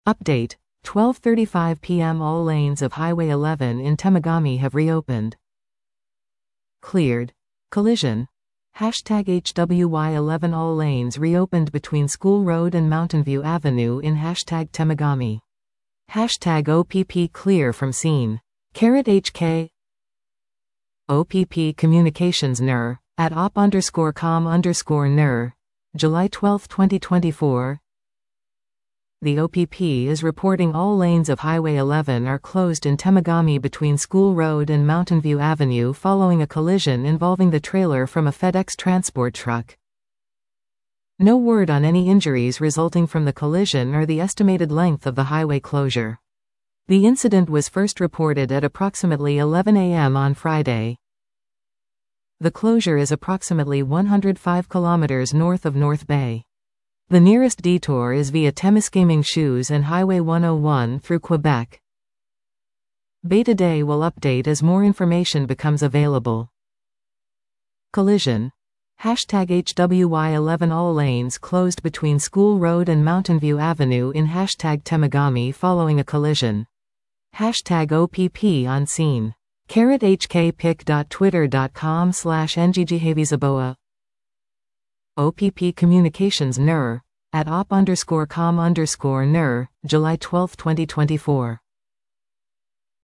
Update: 12:35 p.m. All lanes of Highway 11 in Temagami have reopened. Cleared. Collision. #HWY11 All lanes reopened between School Road and Mountain View Avenue in #Temagami. #OPP clear from scene. #HK OPP Communications NER, @op_com_NER, July 12, 2024. The OPP is reporting all lanes of Highway 11 are closed in Temagami between School Road and Mountain View Avenue following a collision involving the trailer from a FedEx transport truck. No word on any injuries resulting from the collision or the estimated length of the highway closure. The incident was first reported at approximately 11 a.m. on Friday. The closure is approximately 105 kilometers north of North Bay. The nearest detour is via Témiscaming Shoes and Highway 101 through Quebec. Beta Day will update as more information becomes available. Collision. #HWY11 All lanes closed between School Road and Mountain View Avenue in #Temagami following a collision. #OPP on scene. @hkpic.twitter.com/ngghhavizaboa OPP Communications NER, @op_com_NER, July 12, 2024.